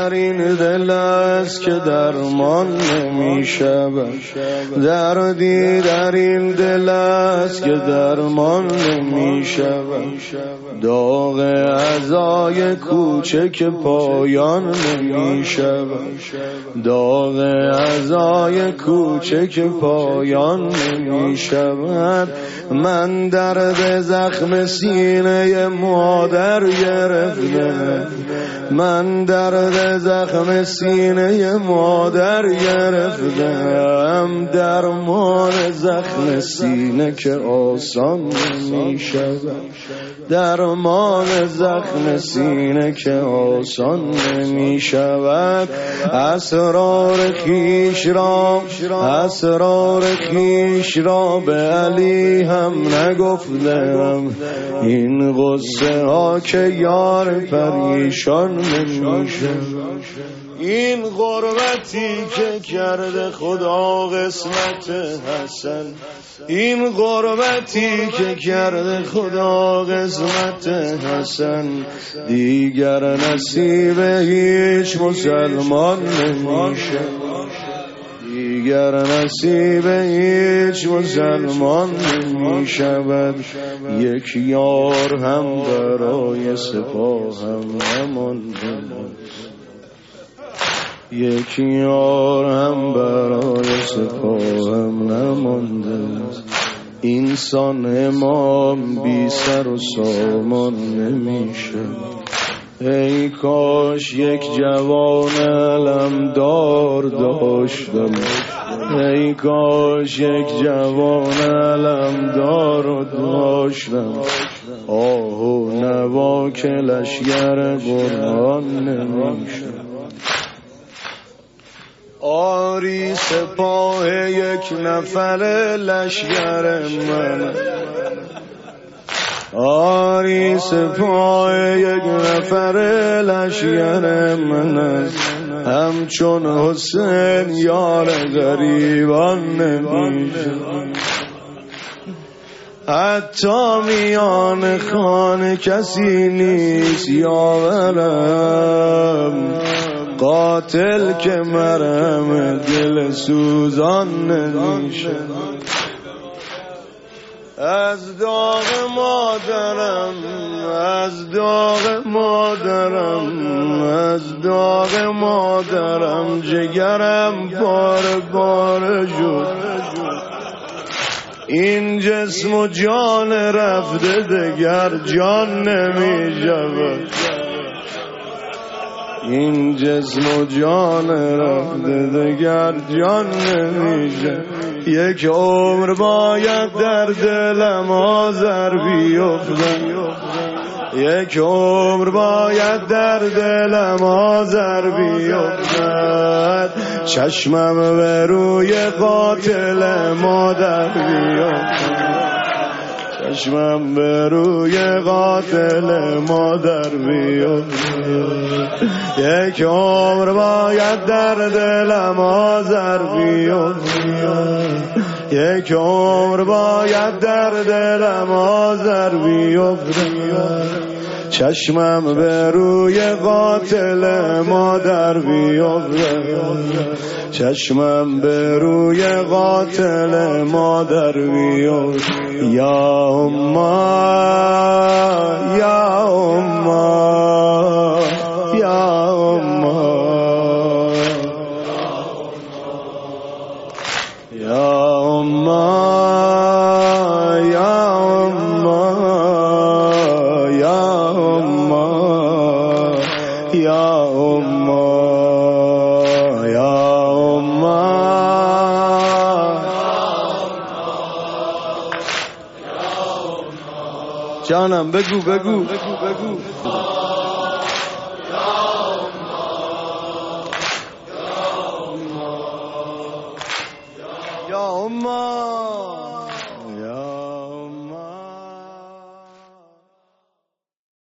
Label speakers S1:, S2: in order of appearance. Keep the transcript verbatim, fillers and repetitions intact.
S1: در این دل است که درمان نمی شود، دردی در این دل است که درمان نمی شود، داغ عزای کوچک پایان نمی شود، داغ عزای کوچک پایان نمی شود. من درد زخم سینه مادر گرفتم، من درد زخم سینه مادر گرفتم، درمان زخم سینه که آسان نمی شود، درمان زخم سینه که آسان نمی شود. اسرار خیش را اسرار خیش را به علی هم نگفتم، این غصه ها که یار پریشان نمی شود، این غربتی که کرده خدا قسمت حسن، این غربتی که کرده خدا قسمت حسن، دیگر نصیب هیچ مسلمان نمیشه، دیگر نصیب هیچ مسلمان نمی شود. یک یار هم برای سپاهم نمانده، یک یار هم برای سپاهم نمانده. انسان امام بی سر و سامان نمیشه، ای کاش یک جوان علمدار داشتم، ای کاش یک جوان علمدار داشتم، آه و نوا که لشگر برهان نمیشه. آری سپاه یک نفر لشگر من، آری سپاه یک نفر لشگر من، همچون حسین یار غریبان نمیشه. حتی میان خانه کسی نیست یاورم، قاتل که مرهم دل سوزان نمیشه. از داغ مادرم، از داغ مادرم، از داغ مادرم، جگرم بار بار شد. این جسم و جان رفته دگر جان نمی شود، این جسم و جان رفته دگر جان نمیشه. یک عمر باید در دلم آذر بیفتد، یک عمر باید در دلم آذر بیفتد، چشمم به روی قاتل مادر بیفتد، چشمم به روی قاتل مادر بیفتد. یک عمر باید در دلم آذر بیفتد، یک عمر باید در دلم آذر بیفتد، چشمم به روی قاتل مادر بیفتد، چشمم به روی قاتل مادر بیفتد. یا امه یا امه یا امه یا امه یا امه یا امه یا امه یا امه. جانم بگو بگو بگو بگو. یا امه